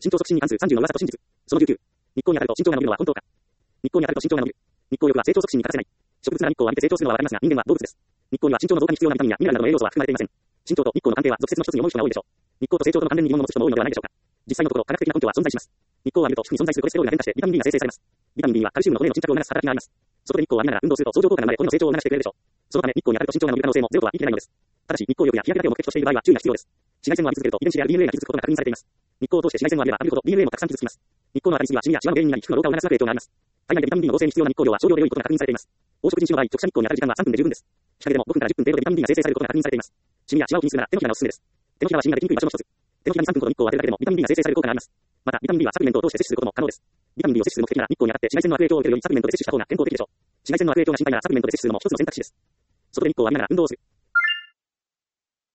身長促進に関する30の噂と真実。その19。日光に当たると身長が伸びるのは本当か。日光に当たると身長が伸びる。日光浴は成長促進に欠かせない。植物が日光を浴びて成長するのはわかりますが、人間は動物です。日光には身長の増加に必要なビタミンやミネラルなどの栄養素は含まれていません。身長と日光の関係は俗説の一つに思う人が多いでしょう。日光と成長との関連に疑問を持つ人も多いのではないでしょうか。実際のところ科学的な根拠は存在します。日光を浴びると皮膚に存在するコレステロールが変化してビタミン B が生成されます。ビタミン B はカルシウムの骨の沈着を促す働きがあります。そこで日光を浴びながら運動すると相乗効果が生まれ骨の成長を促してくれるでしょう。そのため日光に当たると身長が伸びる可能性もゼロとは言い切れないのです。ただし日光浴や日焼けだけを目的としている場合は注意が必要です。紫外線を浴び続けると遺伝子である DNA が傷つくことが確認されています。日光を通して紫外線を浴びれば浴びるほど DNA もたくさん傷つきます。日光の当たりすぎはシミやシワの原因になり皮膚の老化を促す影響があります。体内でビタミン B の合成に必要な日光量は少量で良いことが確認されています。黄色人種の場合、直射日光に当たる時間は3分で十分です。日陰でも5分から10分程度でビタミン B が生成されることが確認されています。シミやシワを気にするなら手のひらがおすすめです。手のひらはシミができにくい場所の一つ。手のひらに3分ほど日光を当てるだけでもビタミン B が生成される効果があります。また、ビタミン B はサプリメントを通して摂取することも可能です。ビタミン B を摂取する目的なら日光に当たって紫外線の悪影響を受けるよりサプリメントで摂取した方が健康的でしょう。紫外線の悪影響が心配ならサプリメントで摂取するのも一つの選択肢です。外で日光を浴びながら運動をする。